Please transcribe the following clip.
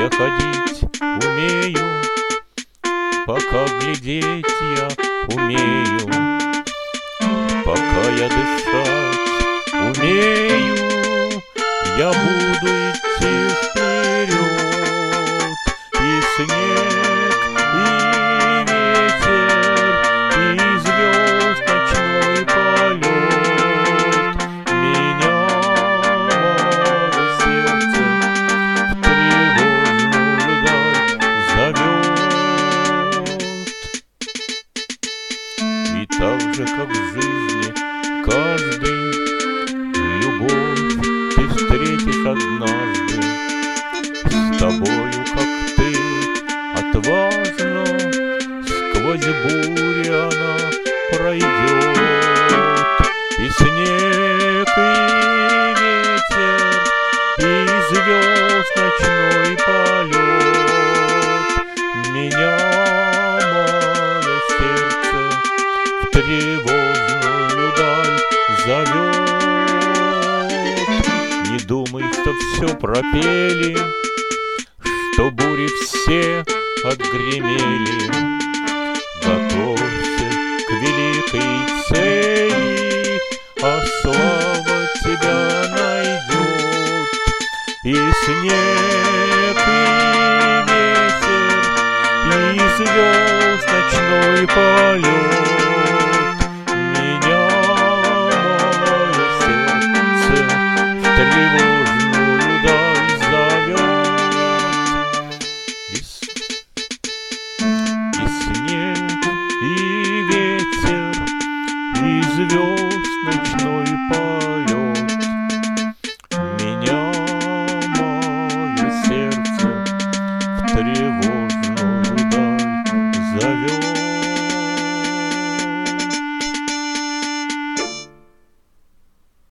я ходить умею, пока глядеть я умею, пока я дышать умею, я буду идти вперед. И снег, и ветер, и звезд ночной полет меня, мое сердце, в тревожную даль зовет. И так же, как в жизни каждый, любовь ты встретишь однажды. С тобою, как ты, отважно, сквозь бури она пройдет. И снег, и ветер, и звезд ночной полет меня, мое сердце, в тревожную даль зовет. Не думай, что все пропели, что бури все отгремели. Готовься к великой цели, а слава тебя найдет. И снег, и ветер, и звезд ночной полет меня, мое сердце, в тревогу